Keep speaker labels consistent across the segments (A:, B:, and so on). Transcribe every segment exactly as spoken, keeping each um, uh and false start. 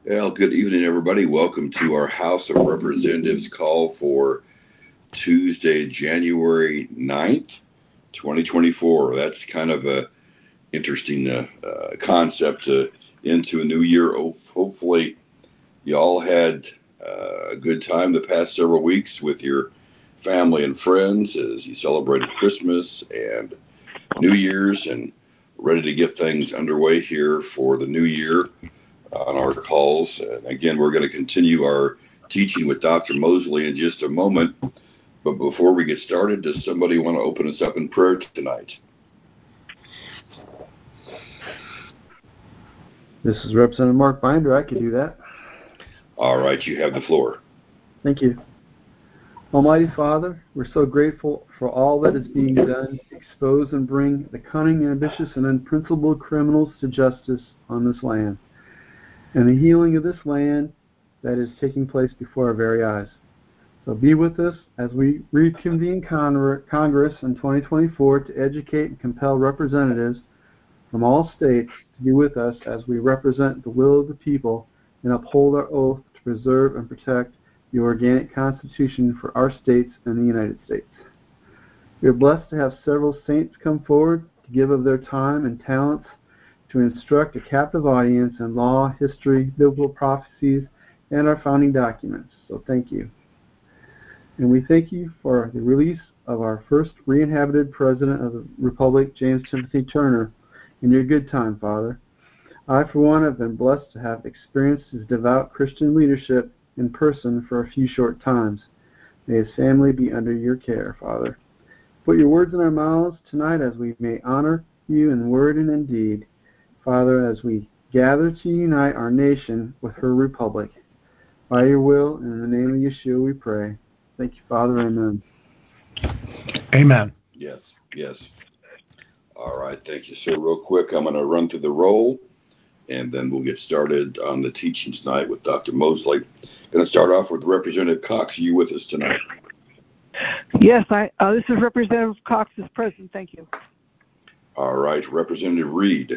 A: Well, good evening, everybody. Welcome to our House of Representatives call for Tuesday, January ninth, twenty twenty-four. That's kind of a interesting uh, uh, concept uh, into a new year. Hopefully, you all had uh, a good time the past several weeks with your family and friends as you celebrated Christmas and New Year's and ready to get things underway here for the new year on our calls. And again, we're going to continue our teaching with Doctor Mosley in just a moment. But before we get started, does somebody want to open us up in prayer tonight?
B: This is Representative Mark Binder. I could do that.
A: All right, you have the floor.
B: Thank you. Almighty Father, we're so grateful for all that is being done to expose and bring the cunning, ambitious, and unprincipled criminals to justice on this land, and the healing of this land that is taking place before our very eyes. So be with us as we reconvene Congress in twenty twenty-four to educate and compel representatives from all states to be with us as we represent the will of the people and uphold our oath to preserve and protect the organic Constitution for our states and the United States. We are blessed to have several saints come forward to give of their time and talents to instruct a captive audience in law, history, biblical prophecies, and our founding documents. So thank you. And we thank you for the release of our first re-inhabited President of the Republic, James Timothy Turner, in your good time, Father. I, for one, have been blessed to have experienced his devout Christian leadership in person for a few short times. May his family be under your care, Father. Put your words in our mouths tonight as we may honor you in word and in deed. Father, as we gather to unite our nation with her republic. By your will, and in the name of Yeshua we pray. Thank you, Father. Amen.
C: Amen.
A: Yes, yes. All right, thank you, sir. Real quick, I'm going to run through the roll, and then we'll get started on the teaching tonight with Doctor Mosley. Going to start off with Representative Cox. Are you with us tonight?
D: Yes, I. Uh, this is Representative Cox is present. Thank you.
A: All right, Representative Reed.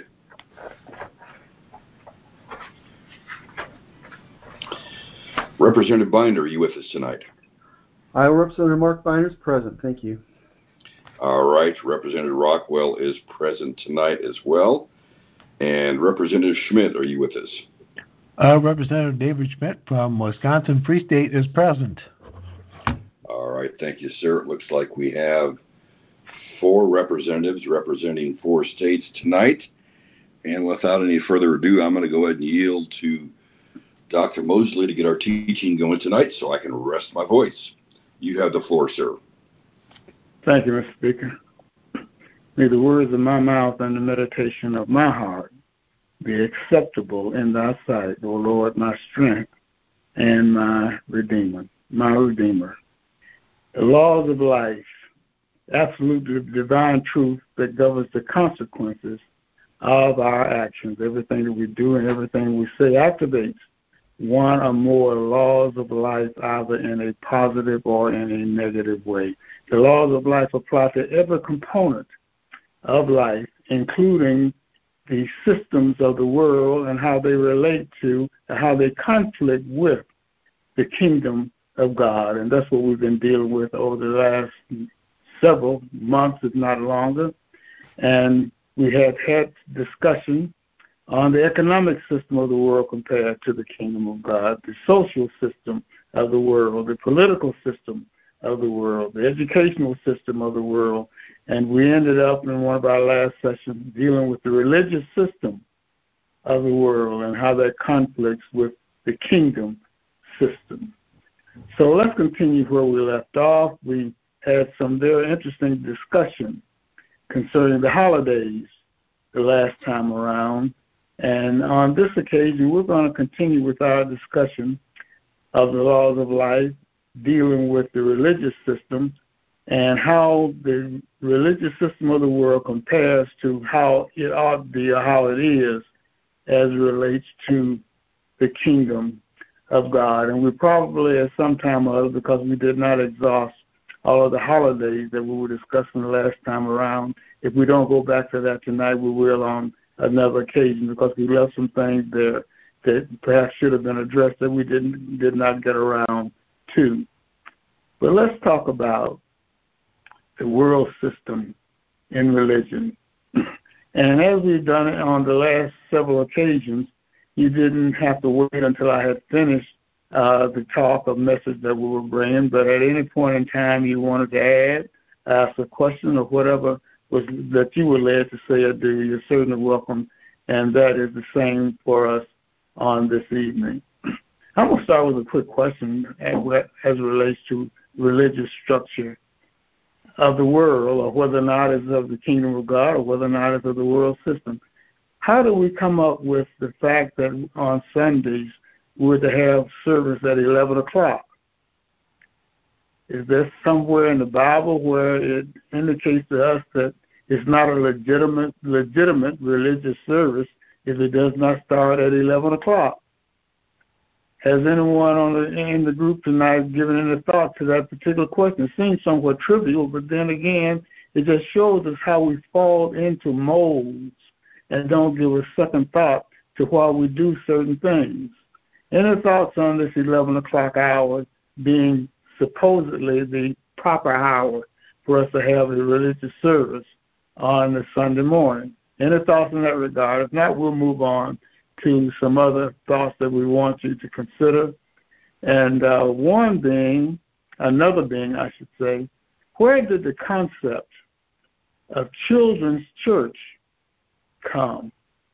A: Representative Binder, are you with us tonight?
B: I, Representative Mark Binder, is present. Thank you.
A: All right, Representative Rockwell is present tonight as well. And Representative Schmidt, are you with us?
C: Uh, Representative David Schmidt from Wisconsin Free State is present.
A: All right, thank you, sir. It looks like we have four representatives representing four states tonight. And without any further ado, I'm going to go ahead and yield to Doctor Mosley to get our teaching going tonight so I can rest my voice. You have the floor, sir.
E: Thank you, Mister Speaker. May the words of my mouth and the meditation of my heart be acceptable in thy sight, O Lord, my strength and my Redeemer, my Redeemer. The laws of life, absolute divine truth that governs the consequences of our actions. Everything that we do and everything we say activates one or more laws of life, either in a positive or in a negative way. The laws of life apply to every component of life, including the systems of the world and how they relate to, how they conflict with the kingdom of God. And that's what we've been dealing with over the last several months, if not longer. And we have had discussion on the economic system of the world compared to the kingdom of God, the social system of the world, the political system of the world, the educational system of the world, and we ended up in one of our last sessions dealing with the religious system of the world and how that conflicts with the kingdom system. So let's continue where we left off. We had some very interesting discussion concerning the holidays the last time around. And on this occasion, we're going to continue with our discussion of the laws of life, dealing with the religious system and how the religious system of the world compares to how it ought to be or how it is as it relates to the kingdom of God. And we probably at some time or other, because we did not exhaust all of the holidays that we were discussing the last time around, if we don't go back to that tonight, we will on another occasion, because we left some things there that perhaps should have been addressed that we didn't did not get around to. But let's talk about the world system in religion. And as we've done it on the last several occasions, you didn't have to wait until I had finished uh, the talk or message that we were bringing, but at any point in time you wanted to add, ask a question or whatever was that you were led to say or do, you're certainly welcome, and that is the same for us on this evening. I'm going to start with a quick question as it relates to religious structure of the world, or whether or not it's of the kingdom of God, or whether or not it's of the world system. How do we come up with the fact that on Sundays we're to have service at eleven o'clock? Is there somewhere in the Bible where it indicates to us that it's not a legitimate legitimate religious service if it does not start at eleven o'clock? Has anyone on the, in the group tonight given any thought to that particular question? It seems somewhat trivial, but then again, it just shows us how we fall into molds and don't give a second thought to why we do certain things. Any thoughts on this eleven o'clock hour being supposedly the proper hour for us to have a religious service on the Sunday morning? Any thoughts in that regard? If not, we'll move on to some other thoughts that we want you to consider. And uh, one being, another being, I should say, where did the concept of children's church come?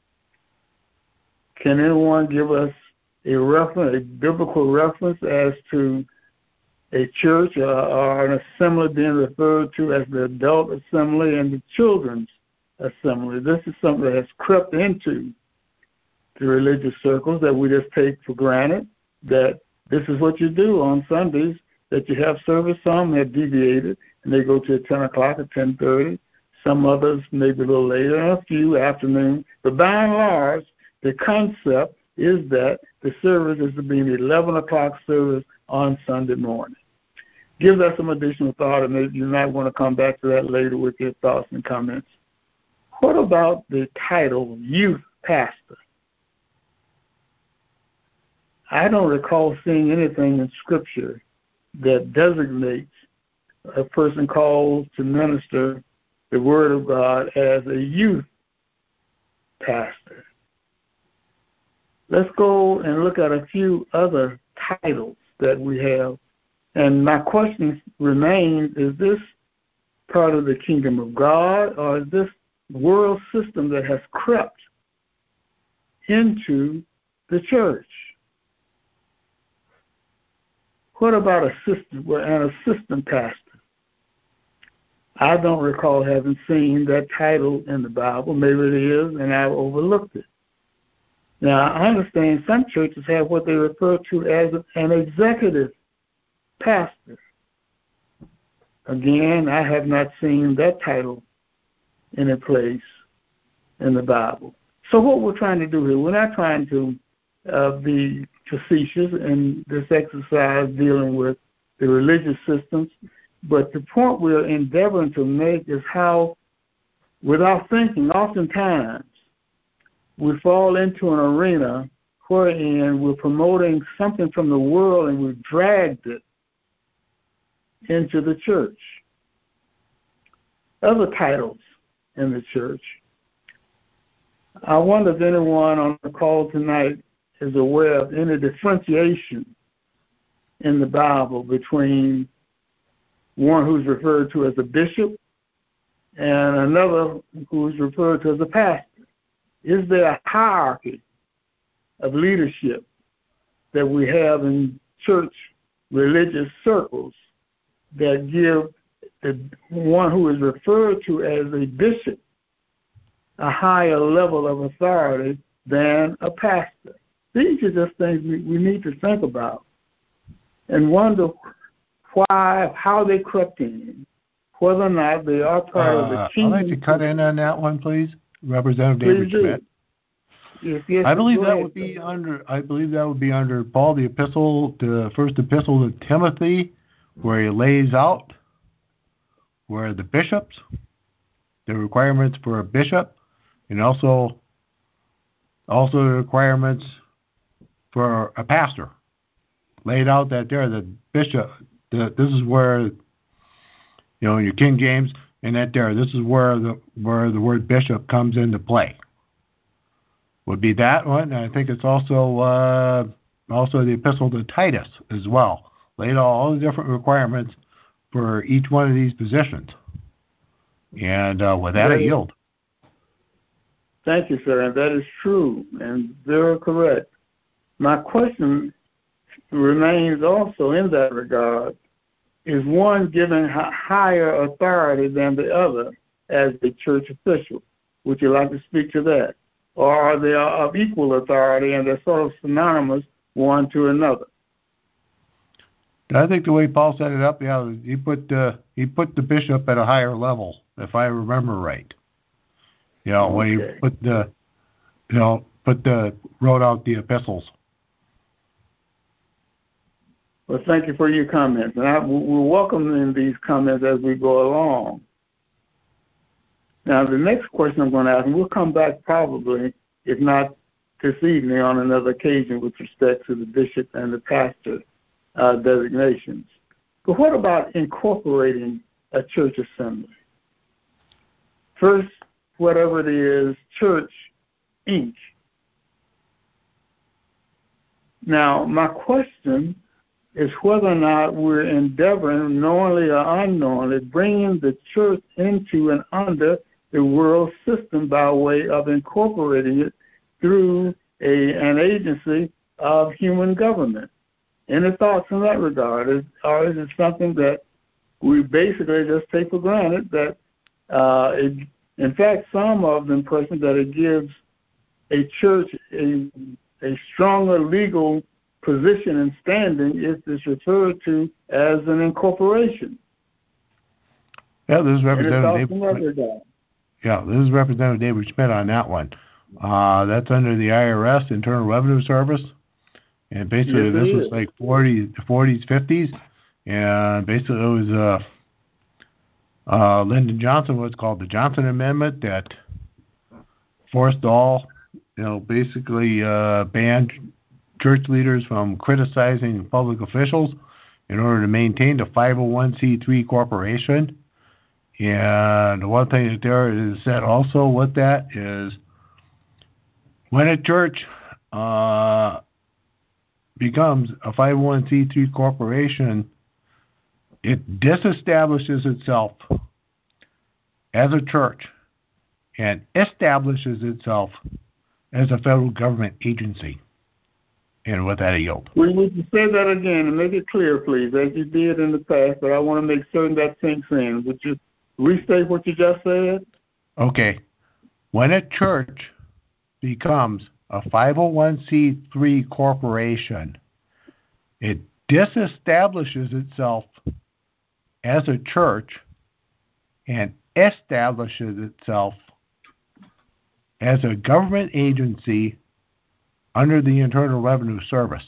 E: Can anyone give us a reference, a biblical reference as to a church or, or an assembly being referred to as the adult assembly and the children's assembly? This is something that has crept into the religious circles that we just take for granted, that this is what you do on Sundays, that you have service. Some have deviated, and they go to ten o'clock or ten thirty. Some others maybe a little later, and a few afternoon. But by and large, the concept is that the service is to be an eleven o'clock service on Sunday morning. Give that some additional thought, and maybe you might want to come back to that later with your thoughts and comments. What about the title youth pastor? I don't recall seeing anything in Scripture that designates a person called to minister the Word of God as a youth pastor. Let's go and look at a few other titles that we have. And my question remains, is this part of the kingdom of God, or is this world system that has crept into the church? What about assistant, an assistant pastor? I don't recall having seen that title in the Bible. Maybe it is, and I've overlooked it. Now, I understand some churches have what they refer to as an executive pastor. Again, I have not seen that title in a place in the Bible. So what we're trying to do here, we're not trying to uh, be facetious in this exercise dealing with the religious systems, but the point we're endeavoring to make is how, without thinking, oftentimes we fall into an arena wherein we're promoting something from the world and we've dragged it into the church. Other titles in the church. I wonder if anyone on the call tonight is aware of any differentiation in the Bible between one who's referred to as a bishop and another who's referred to as a pastor. Is there a hierarchy of leadership that we have in church religious circles that give the one who is referred to as a bishop a higher level of authority than a pastor? These are just things we, we need to think about and wonder why, how they crept in, whether or not they are part uh, of the kingdom.
C: I'd like to cut in on that one, please, Representative David Schmidt.
E: Yes, yes,
C: I believe that would be under. I believe that would be under Paul, the epistle, the first epistle to Timothy, where he lays out where the bishops, the requirements for a bishop, and also, also the requirements for a pastor. Laid out that there, the bishop, the, this is where, you know, your King James, and that there, this is where the where the word bishop comes into play. Would be that one. And I think it's also uh, also the epistle to Titus as well. Laid out all the different requirements for each one of these positions. And uh, with that, I yield.
E: Thank you, sir. And that is true and very correct. My question remains also in that regard. Is one given higher authority than the other as a church official? Would you like to speak to that? Or are they of equal authority and they're sort of synonymous one to another?
C: I think the way Paul set it up, yeah, he put uh, he put the bishop at a higher level, if I remember right. You know, okay. When he put the, you know, put the wrote out the epistles.
E: Well, thank you for your comments, and I, we're welcoming these comments as we go along. Now, the next question I'm going to ask, and we'll come back probably, if not this evening, on another occasion with respect to the bishop and the pastor uh, designations. But what about incorporating a church assembly? First, whatever it is, Church Incorporated. Now, my question is whether or not we're endeavoring, knowingly or unknowingly, bringing the church into and under the world system by way of incorporating it through a, an agency of human government. Any thoughts in that regard? Is, or is it something that we basically just take for granted that, uh, it, in fact, some of the impression that it gives a church a, a stronger legal position and standing if it's referred to as an incorporation?
C: Yeah, this is Representative David. Yeah, this is Representative David Schmidt on that one. Uh, that's under the I R S, Internal Revenue Service, and basically yes, this was like forties, forties, fifties, and basically it was uh, uh, Lyndon Johnson, what's called the Johnson Amendment, that forced all, you know, basically uh, banned church leaders from criticizing public officials in order to maintain the five oh one c three corporation. And one thing that there is said also with that is when a church uh, becomes a five oh one c three corporation, it disestablishes itself as a church and establishes itself as a federal government agency. And with that, I yield.
E: We need to say that again and make it clear, please, as you did in the past, but I want to make certain that sinks in. Would you restate what you just said?
C: Okay. When a church becomes a five oh one c three corporation, it disestablishes itself as a church and establishes itself as a government agency under the Internal Revenue Service.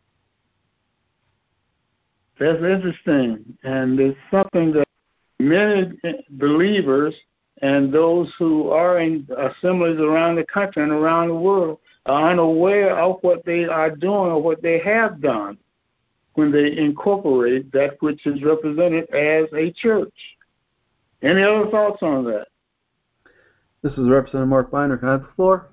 E: That's interesting, and it's something that many believers and those who are in assemblies around the country and around the world are unaware of what they are doing or what they have done when they incorporate that which is represented as a church. Any other thoughts on that?
B: This is Representative Mark Binder. Can I have the floor?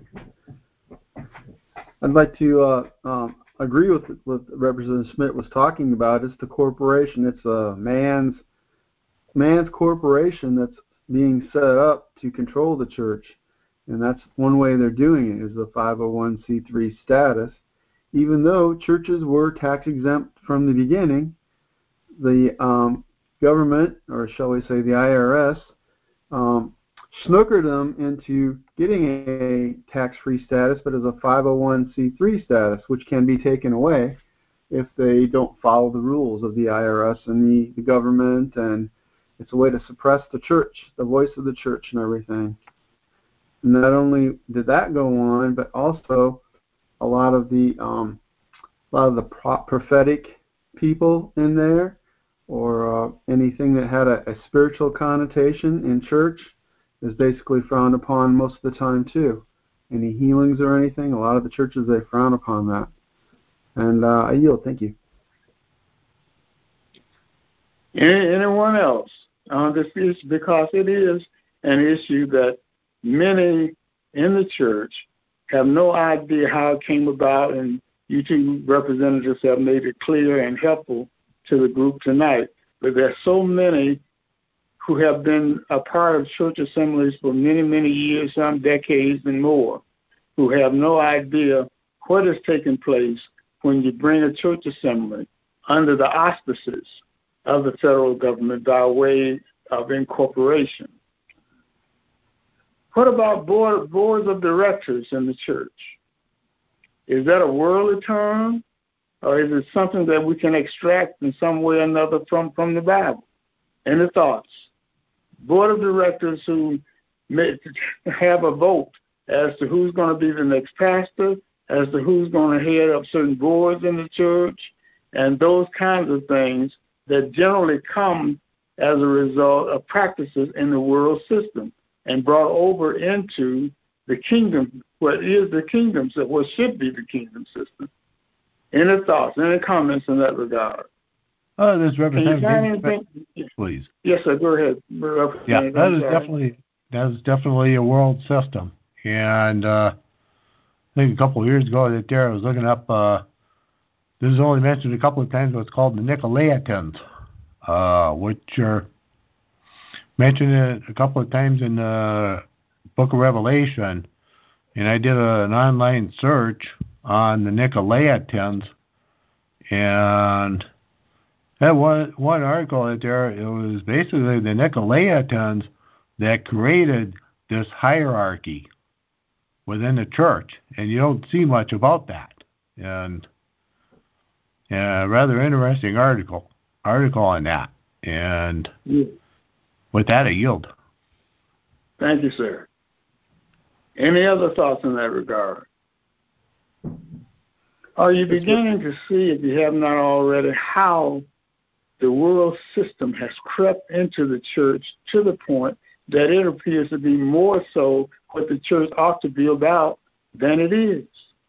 B: I'd like to uh, um, agree with what Representative Schmidt was talking about. It's the corporation. It's a man's man's corporation that's being set up to control the church, and that's one way they're doing it is the five oh one c three status. Even though churches were tax exempt from the beginning, the um, government, or shall we say the I R S, um, snookered them into getting a tax-free status, but as a five oh one c three status, which can be taken away if they don't follow the rules of the I R S and the, the government, and it's a way to suppress the church, the voice of the church and everything. And not only did that go on, but also a lot of the um, a lot of the pro- prophetic people in there, or uh, anything that had a, a spiritual connotation in church, is basically frowned upon most of the time too. Any healings or anything, a lot of the churches, they frown upon that. And uh, I yield. Thank you.
E: Any, anyone else on this issue? Because it is an issue that many in the church have no idea how it came about, and you two representatives have made it clear and helpful to the group tonight. But there's so many who have been a part of church assemblies for many, many years, some decades and more, who have no idea what is taking place when you bring a church assembly under the auspices of the federal government by way of incorporation. What about board, boards of directors in the church? Is that a worldly term, or is it something that we can extract in some way or another from, from the Bible? Any thoughts? Board of directors who may have a vote as to who's going to be the next pastor, as to who's going to head up certain boards in the church, and those kinds of things that generally come as a result of practices in the world system and brought over into the kingdom, what is the kingdom, what should be the kingdom system. Any thoughts, any comments in that regard?
C: Oh, this representative, please.
E: Yes, sir. Go ahead.
C: Yeah, that is definitely that is definitely a world system, and uh, I think a couple of years ago that there I was looking up. Uh, this is only mentioned a couple of times. What's called the Nicolaitans, uh, which are mentioned a couple of times in the Book of Revelation, and I did a, an online search on the Nicolaitans, and that one one article out there, it was basically the Nicolaitans that created this hierarchy within the church, and you don't see much about that. And a rather interesting article article on that. And
E: yeah.
C: With that, I yield.
E: Thank you, sir. Any other thoughts in that regard? Are you beginning to see, if you have not already, how the world system has crept into the church to the point that it appears to be more so what the church ought to be about than it is?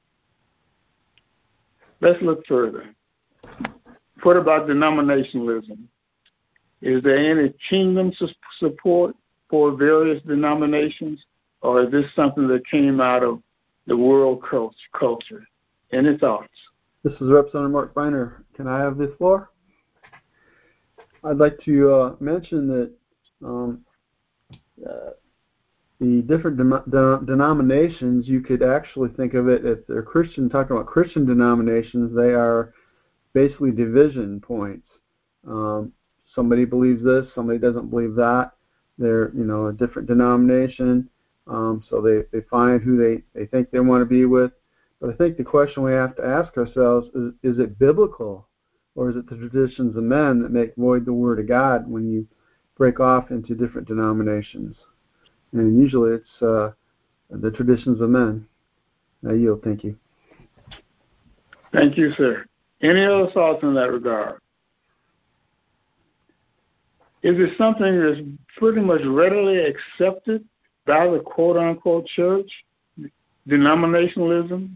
E: Let's look further. What about denominationalism? Is there any kingdom support for various denominations, or is this something that came out of the world culture? Any thoughts?
B: This is Representative Mark Beiner. Can I have the floor? I'd like to uh, mention that um, uh, the different de- de- denominations, you could actually think of it, if they're Christian, talking about Christian denominations, they are basically division points. Um, somebody believes this, somebody doesn't believe that. They're, you know, a different denomination, um, so they, they find who they, they think they want to be with. But I think the question we have to ask ourselves is, is it biblical, or is it the traditions of men that make void the word of God when you break off into different denominations? And usually it's uh, the traditions of men. I yield. Thank you.
E: Thank you, sir. Any other thoughts in that regard? Is it something that's pretty much readily accepted by the quote-unquote church, denominationalism?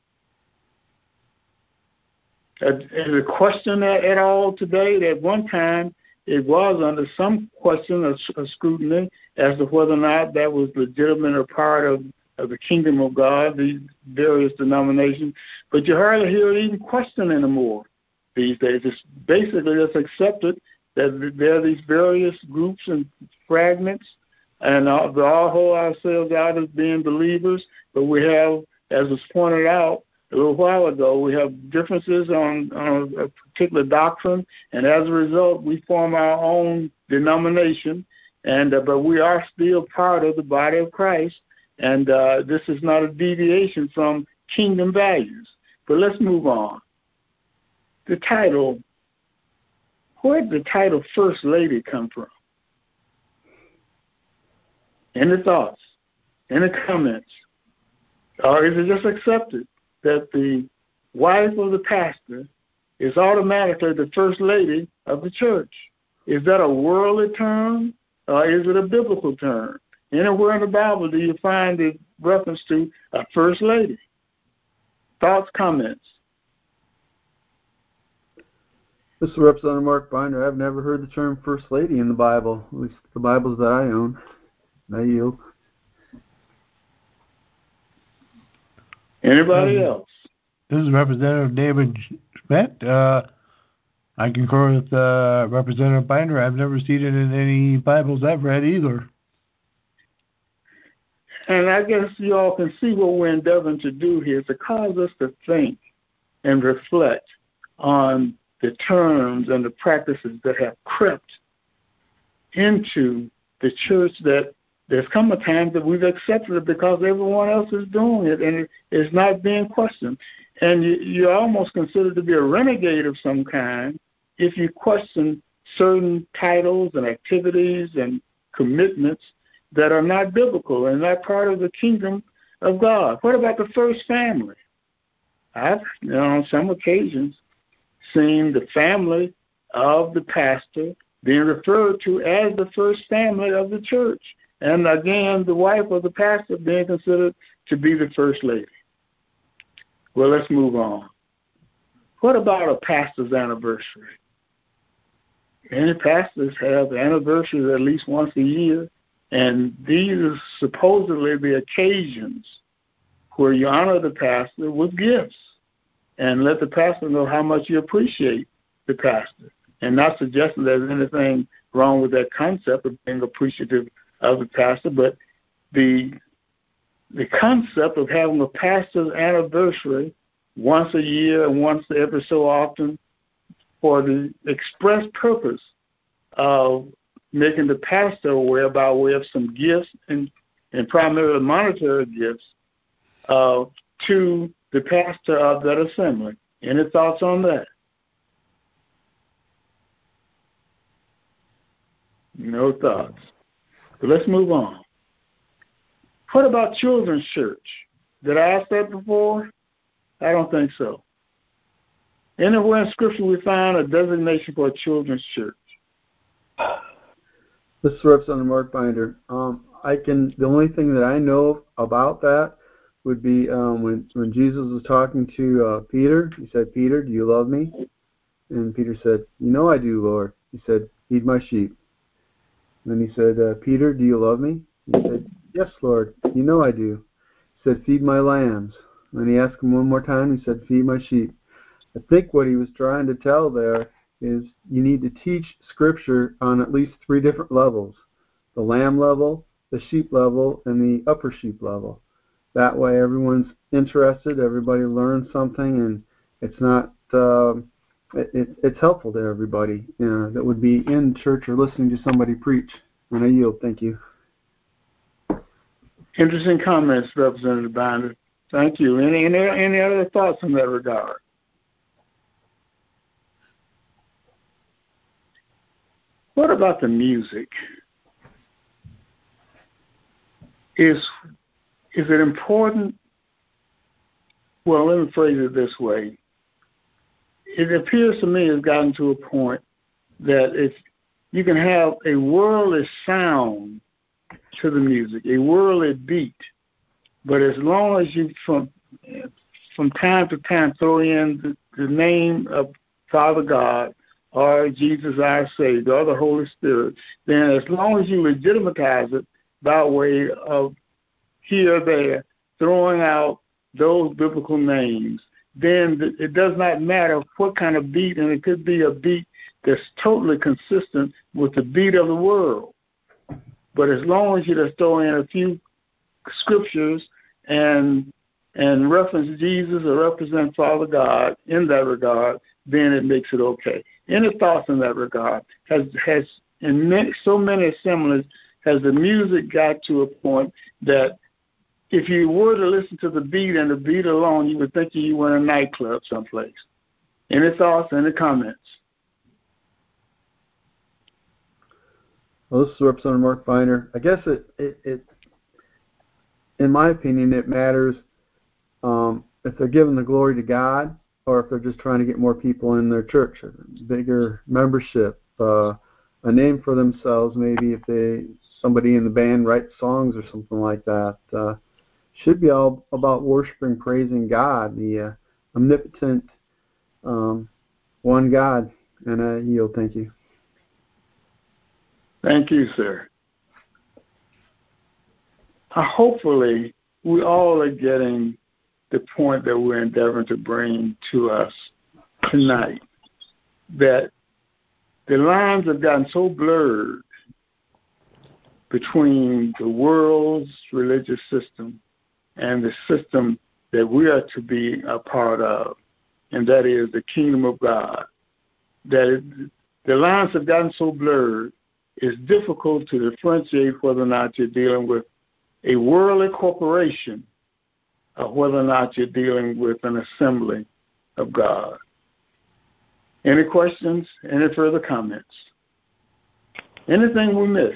E: Is it questioned at, at all today? At one time, it was under some question of, of scrutiny as to whether or not that was legitimate or part of, of the kingdom of God, these various denominations. But you hardly hear it even questioned anymore these days. It's basically just accepted that there are these various groups and fragments, and uh, we all hold ourselves out as being believers, but we have, as was pointed out a little while ago, we have differences on, on a particular doctrine, and as a result, we form our own denomination, and uh, but we are still part of the body of Christ, and uh, this is not a deviation from kingdom values. But let's move on. The title, where did the title First Lady come from? Any thoughts? Any comments? Or is it just accepted that the wife of the pastor is automatically the first lady of the church? Is that a worldly term, or is it a biblical term? Anywhere in the Bible do you find a reference to a first lady? Thoughts, comments?
B: This is Representative Mark Binder. I've never heard the term First Lady in the Bible, at least the Bibles that I own. I yield.
E: Anybody
C: Um,
E: else?
C: This is Representative David Schmidt. Uh, I concur with uh, Representative Binder. I've never seen it in any Bibles I've read either.
E: And I guess you all can see what we're endeavoring to do here, to cause us to think and reflect on the terms and the practices that have crept into the church, that there's come a time that we've accepted it because everyone else is doing it and it is not being questioned. And you, you're almost considered to be a renegade of some kind if you question certain titles and activities and commitments that are not biblical and not part of the kingdom of God. What about the first family? I've, you know, on some occasions, seen the family of the pastor being referred to as the first family of the church. And again, the wife of the pastor being considered to be the first lady. Well, let's move on. What about a pastor's anniversary? Many pastors have anniversaries at least once a year, and these are supposedly the occasions where you honor the pastor with gifts and let the pastor know how much you appreciate the pastor, and not suggesting there's anything wrong with that concept of being appreciative of the pastor, but the the concept of having a pastor's anniversary once a year and once every so often for the express purpose of making the pastor aware by way of some gifts and, and primarily monetary gifts uh, to the pastor of that assembly. Any thoughts on that? No thoughts. But let's move on. What about children's church? Did I ask that before? I don't think so. Anywhere in Scripture we find a designation for a children's church?
B: This is Representative Mark Binder. Um, I can. The only thing that I know about that would be um, when when Jesus was talking to uh, Peter. He said, "Peter, do you love me?" And Peter said, "You know I do, Lord." He said, "Feed my sheep." And then he said, uh, "Peter, do you love me?" He said, "Yes, Lord. You know I do." He said, "Feed my lambs." And then he asked him one more time. He said, "Feed my sheep." I think what he was trying to tell there is you need to teach Scripture on at least three different levels: the lamb level, the sheep level, and the upper sheep level. That way everyone's interested, everybody learns something, and it's not uh, it, it, it's helpful to everybody, you know, that would be in church or listening to somebody preach. And I yield. Thank you.
E: Interesting comments, Representative Binder. Thank you. Any, any, any other thoughts in that regard? What about the music? Is is it important? Well, let me phrase it this way. It appears to me it's gotten to a point that if you can have a worldly sound to the music, a worldly beat, but as long as you from from time to time throw in the, the name of Father God, or Jesus our Savior, or the Holy Spirit, then as long as you legitimatize it by way of here or there, throwing out those biblical names, then it does not matter what kind of beat, and it could be a beat that's totally consistent with the beat of the world. But as long as you just throw in a few scriptures and and reference Jesus or represent Father God in that regard, then it makes it okay. Any thoughts in that regard? Has has in many, so many assemblies, has the music got to a point that if you were to listen to the beat and the beat alone, you would think you were in a nightclub someplace? Any thoughts? Any comments?
B: Well, this is Representative Mark Binder. I guess it, it, it, in my opinion, it matters um, if they're giving the glory to God, or if they're just trying to get more people in their church, a bigger membership, uh, a name for themselves. Maybe if they somebody in the band writes songs or something like that. Uh, should be all about worshiping, praising God, the uh, omnipotent um, one God. And I yield. Thank you.
E: Thank you, sir. Uh, hopefully, we all are getting the point that we're endeavoring to bring to us tonight, that the lines have gotten so blurred between the world's religious system and the system that we are to be a part of, and that is the kingdom of God, that it, the lines have gotten so blurred, it's difficult to differentiate whether or not you're dealing with a worldly corporation or whether or not you're dealing with an assembly of God. Any questions? Any further comments? Anything we missed?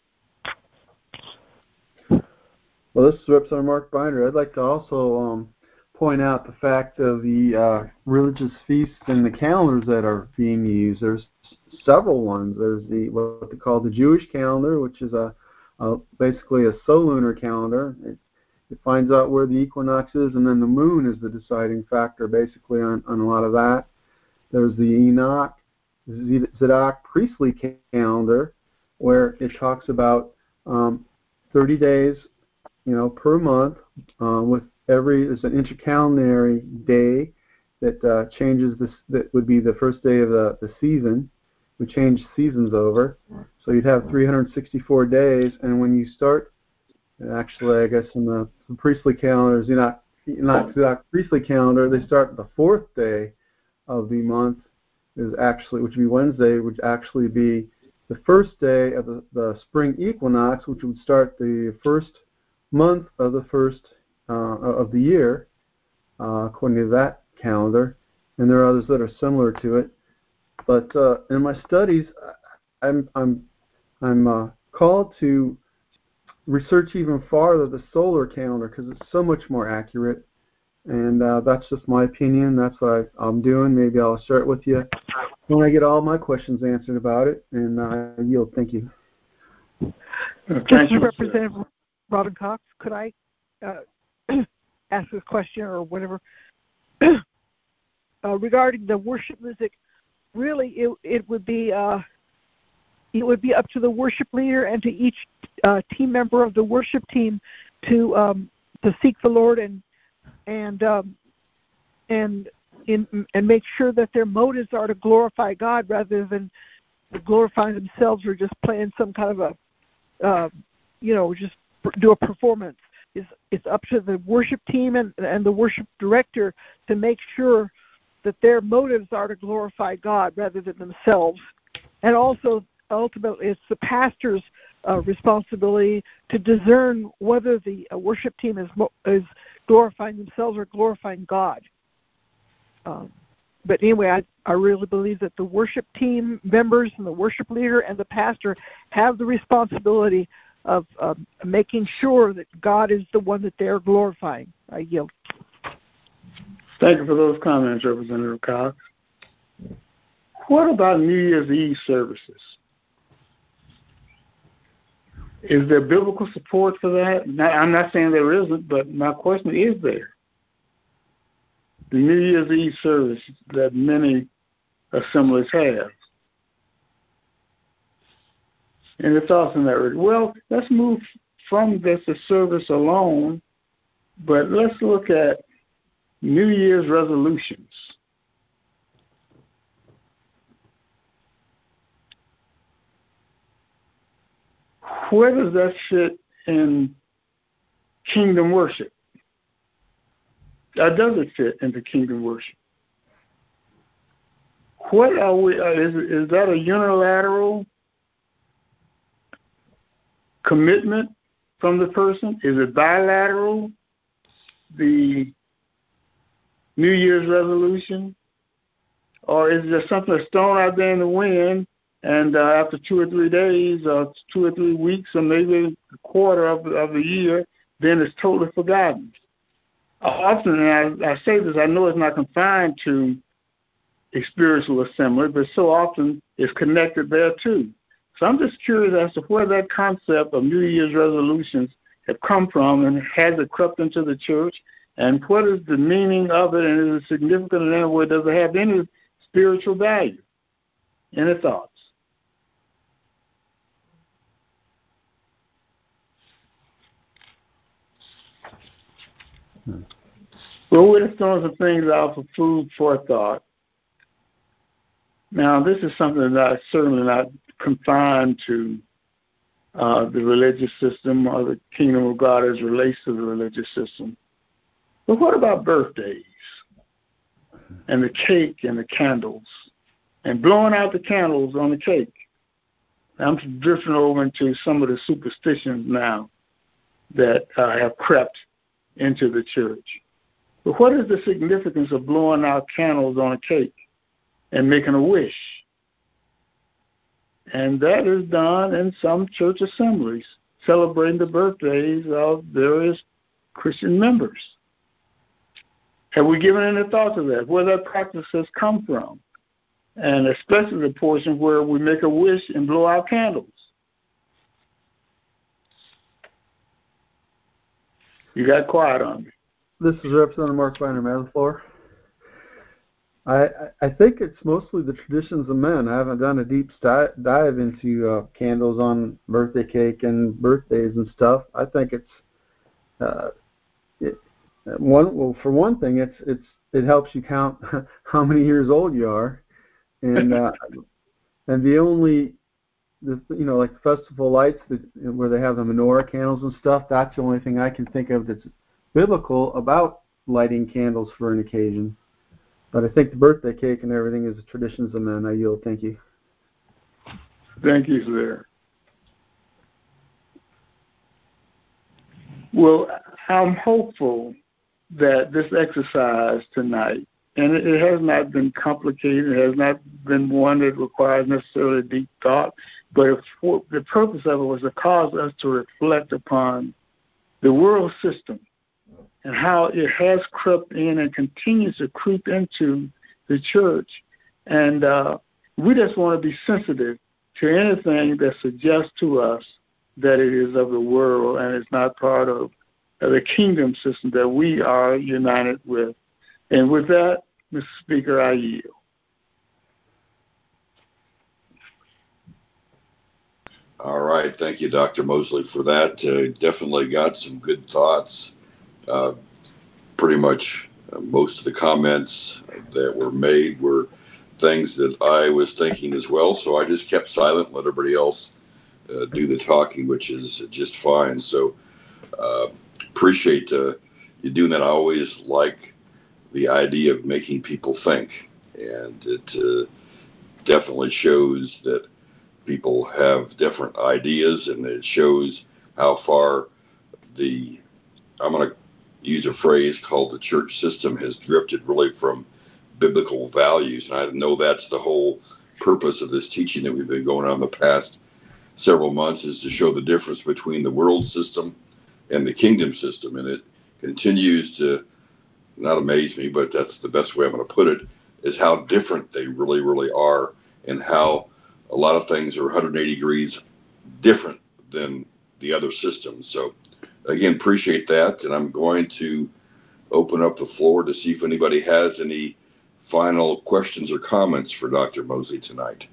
B: Well, this is Representative Mark Binder. I'd like to also um, point out the fact of the uh, religious feasts and the calendars that are being used. There's several ones. There's the what they call the Jewish calendar, which is a, a basically a solunar calendar. It, it finds out where the equinox is, and then the moon is the deciding factor, basically, on, on a lot of that. There's the Enoch Zadok priestly calendar, where it talks about um, thirty days, you know, per month, uh, with every there's an intercalendary day that uh, changes this. That would be the first day of the, the season. We change seasons over, so you'd have three hundred sixty-four days. And when you start, actually, I guess in the, the priestly calendars, you know, not Zadok priestly calendar, they start the fourth day of the month is actually, which would be Wednesday, would actually be the first day of the, the spring equinox, which would start the first month of the first uh, of the year, uh, according to that calendar. And there are others that are similar to it. But uh, in my studies, I'm I'm I'm uh, called to research even farther the solar calendar because it's so much more accurate. And uh, that's just my opinion. That's what I, I'm doing. Maybe I'll share it with you when I get all my questions answered about it. And uh, I yield. Thank you.
D: Thank you, Representative Robin Cox. Could I uh, ask a question or whatever uh, regarding the worship music? Really, it it would be uh, it would be up to the worship leader and to each uh, team member of the worship team to um, to seek the Lord and and um, and in, and make sure that their motives are to glorify God rather than glorifying themselves or just playing some kind of a uh, you know just do a performance. It's it's up to the worship team and and the worship director to make sure that their motives are to glorify God rather than themselves. And also, ultimately, it's the pastor's uh, responsibility to discern whether the uh, worship team is is glorifying themselves or glorifying God. Um, but anyway, I, I really believe that the worship team members and the worship leader and the pastor have the responsibility of uh, making sure that God is the one that they're glorifying. I yield.
E: Thank you for those comments, Representative Cox. What about New Year's Eve services? Is there biblical support for that? Now, I'm not saying there isn't, but my question is there. The New Year's Eve service that many assemblies have. And your thoughts on that, Rick? Well, let's move from this service alone, but let's look at New Year's resolutions. Where does that fit in kingdom worship? How does it fit into kingdom worship? What are we? Uh, is is that a unilateral commitment from the person? Is it bilateral? The New Year's resolution, or is there something that's thrown out there in the wind, and uh, after two or three days, or two or three weeks, or maybe a quarter of, of the year, then it's totally forgotten? Often, and I, I say this, I know it's not confined to a spiritual assembly, but so often it's connected there too. So I'm just curious as to where that concept of New Year's resolutions have come from, and has it crept into the church, and what is the meaning of it, and is it significant in any way? Does it have any spiritual value? Any thoughts? Hmm. Well, we're just throwing some things out for food for thought. Now, this is something that's certainly not confined to uh, the religious system or the kingdom of God as relates to the religious system. But what about birthdays and the cake and the candles and blowing out the candles on the cake? I'm drifting over into some of the superstitions now that uh, have crept into the church. But what is the significance of blowing out candles on a cake and making a wish? And that is done in some church assemblies, celebrating the birthdays of various Christian members. Have we given any thought to that, where that practice has come from? And especially the portion where we make a wish and blow out candles. You got quiet on me.
B: This is Representative Mark Binder, man, on the floor. I, I think it's mostly the traditions of men. I haven't done a deep dive into uh, candles on birthday cake and birthdays and stuff. I think it's uh, it, one. Well, for one thing, it's it's it helps you count how many years old you are, and uh, and the only the you know like festival lights that, where they have the menorah candles and stuff. That's the only thing I can think of that's biblical about lighting candles for an occasion. But I think the birthday cake and everything is the traditions of men. I yield. Thank you.
E: Thank you, sir. Well, I'm hopeful that this exercise tonight, and it has not been complicated, it has not been one that requires necessarily deep thought, but if, the purpose of it was to cause us to reflect upon the world system and how it has crept in and continues to creep into the church. And uh, we just want to be sensitive to anything that suggests to us that it is of the world and it's not part of, of the kingdom system that we are united with. And with that, Mister Speaker, I yield.
A: All right. Thank you, Doctor Mosley, for that. Uh, definitely got some good thoughts. Uh, pretty much uh, most of the comments that were made were things that I was thinking as well, so I just kept silent and let everybody else uh, do the talking, which is just fine. So uh, appreciate uh, you doing that. I always like the idea of making people think, and it uh, definitely shows that people have different ideas, and it shows how far the, I'm going to use a phrase called the church system has drifted really from biblical values. And I know that's the whole purpose of this teaching that we've been going on the past several months, is to show the difference between the world system and the kingdom system. And it continues to not amaze me, but that's the best way I'm going to put it, is how different they really, really are, and how a lot of things are one hundred eighty degrees different than the other systems. So again, appreciate that, and I'm going to open up the floor to see if anybody has any final questions or comments for Doctor Mosley tonight.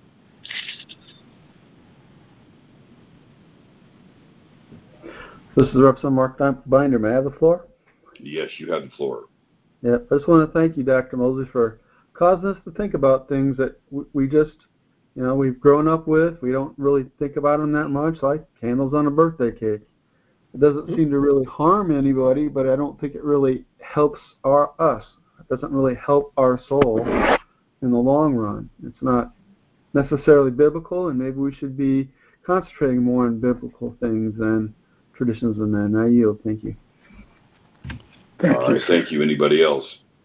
B: This is Representative Mark Binder. May I have the floor?
A: Yes, you have the floor.
B: Yeah, I just want to thank you, Doctor Mosley, for causing us to think about things that we just, you know, we've grown up with. We don't really think about them that much, like candles on a birthday cake. It doesn't seem to really harm anybody, but I don't think it really helps our us. It doesn't really help our soul in the long run. It's not necessarily biblical, and maybe we should be concentrating more on biblical things than traditions of men. I yield. Thank you.
E: Thank
A: All right,
E: you.
A: thank you. Anybody else?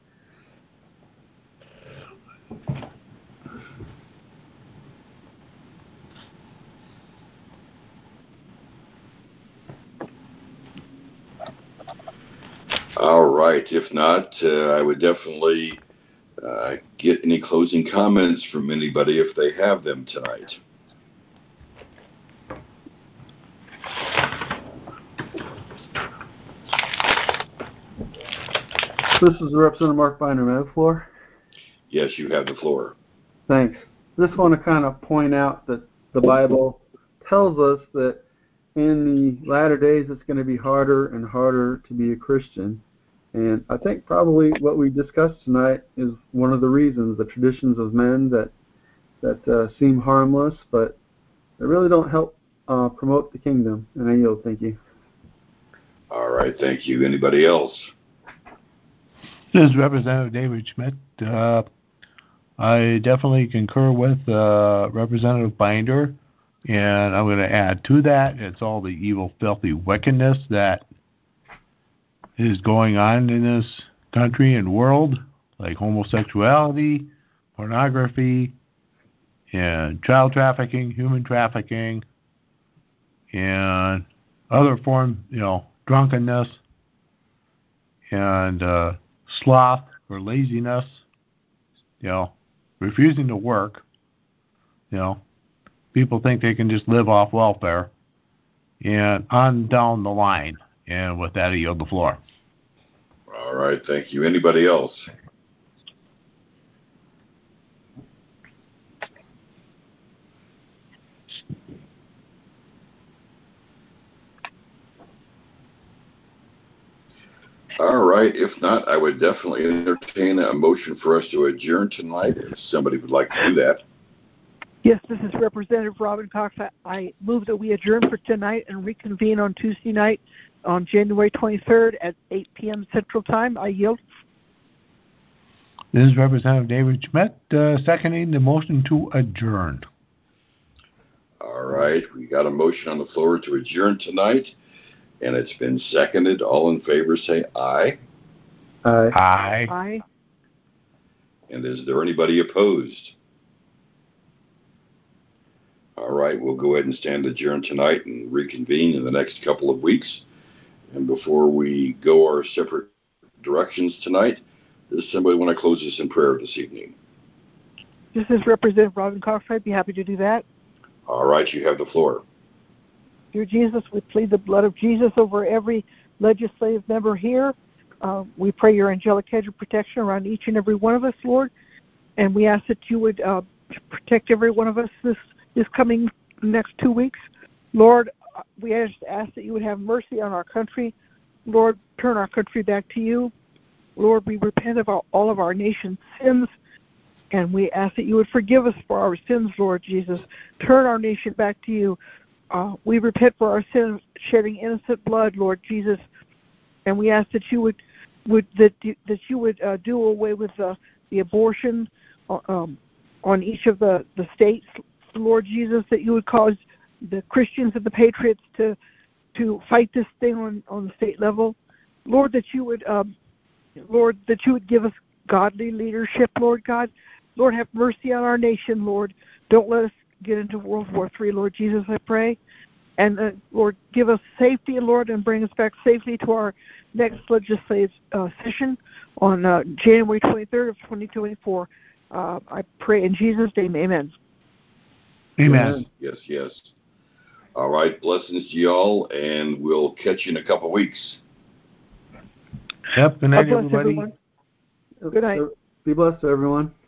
A: All right. If not, uh, I would definitely uh, get any closing comments from anybody if they have them tonight.
B: This is Representative Mark Binder. May I have the floor?
A: Yes, you have the floor.
B: Thanks. just want to kind of point out that the Bible tells us that in the latter days it's going to be harder and harder to be a Christian. And I think probably what we discussed tonight is one of the reasons, the traditions of men that that uh, seem harmless, but they really don't help uh, promote the kingdom. And I yield. Thank you.
A: All right, thank you. Anybody else?
C: This is Representative David Schmidt. Uh, I definitely concur with uh, Representative Binder, and I'm going to add to that, it's all the evil, filthy wickedness that is going on in this country and world, like homosexuality, pornography, and child trafficking, human trafficking, and other forms, you know, drunkenness, and uh, sloth or laziness, you know, refusing to work. You know, people think they can just live off welfare, and on down the line. And with that, I yield the floor.
A: All right, thank you. Anybody else? All right, if not, I would definitely entertain a motion for us to adjourn tonight if somebody would like to do that.
D: Yes, this is Representative Robin Cox. I, I move that we adjourn for tonight and reconvene on Tuesday night on January twenty-third at eight p.m. Central Time. I yield.
C: This is Representative David Schmidt, uh, seconding the motion to adjourn.
A: All right, we got a motion on the floor to adjourn tonight, and it's been seconded. All in favor say aye.
B: Aye.
C: Aye.
D: Aye.
A: And is there anybody opposed? All right, we'll go ahead and stand adjourned tonight and reconvene in the next couple of weeks. And before we go our separate directions tonight, does somebody want to close us in prayer this evening?
D: This is Representative Robin Cox. I'd be happy to do that.
A: All right, you have the floor.
D: Dear Jesus, we plead the blood of Jesus over every legislative member here. Uh, we pray your angelic hedge of protection around each and every one of us, Lord. And we ask that you would uh, protect every one of us this this coming next two weeks. Lord, we ask, ask that you would have mercy on our country. Lord, turn our country back to you. Lord, we repent of our, all of our nation's sins, and we ask that you would forgive us for our sins, Lord Jesus. Turn our nation back to you. Uh, we repent for our sins, shedding innocent blood, Lord Jesus, and we ask that you would, would that you, that you would uh, do away with uh, the abortion uh, um, on each of the, the states, Lord Jesus, that you would cause the Christians and the patriots to to fight this thing on, on the state level. Lord, that you would um, Lord, that you would give us godly leadership, Lord God. Lord, have mercy on our nation, Lord. Don't let us get into World War Three, Lord Jesus, I pray. And, uh, Lord, give us safety, Lord, and bring us back safely to our next legislative uh, session on uh, January twenty-third of twenty twenty-four. Uh, I pray in Jesus' name, amen.
C: Amen.
A: Yes, yes. All right, blessings to y'all, and we'll catch you in a couple weeks.
C: Yep, good night,
D: God bless
C: everybody.
D: everyone. Good night.
B: Be blessed, everyone.